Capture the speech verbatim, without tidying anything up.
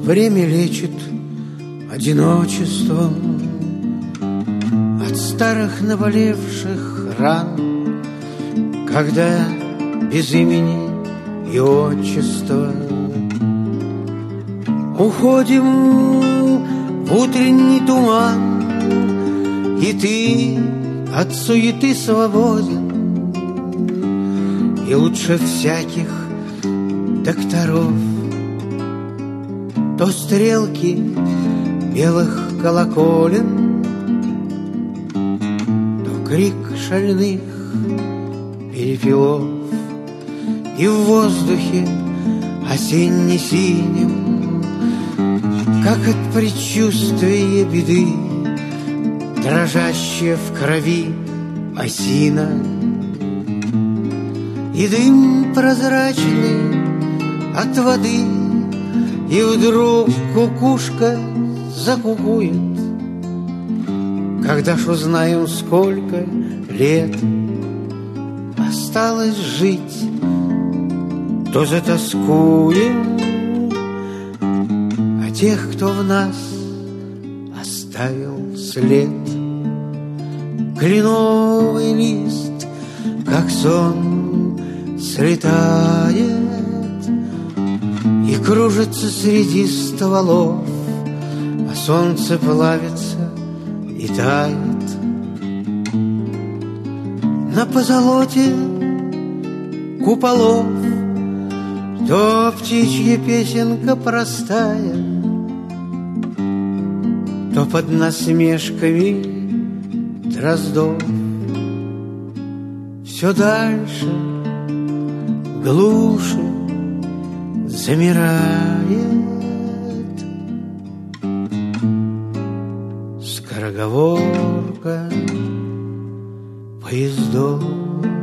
Время лечит одиночеством от старых наболевших ран, когда без имени и отчества уходим в утренний туман, и ты от суеты свободен, и лучше всяких докторов то стрелки белых колоколен, то крик шальных перепелов, и в воздухе осенне-синем, как от предчувствия беды, дрожащая в крови осина, и дым прозрачный от воды, и вдруг кукушка закукует. Когда ж узнаем, сколько лет осталось жить, то затоскуем о тех, кто в нас оставил след. Кленовый лист, как сон, слетает и кружится среди стволов, а солнце плавится и тает. На позолоте куполов то птичья песенка простая, то под насмешками дроздов. Все дальше, глуше замирает скороговорка поездов.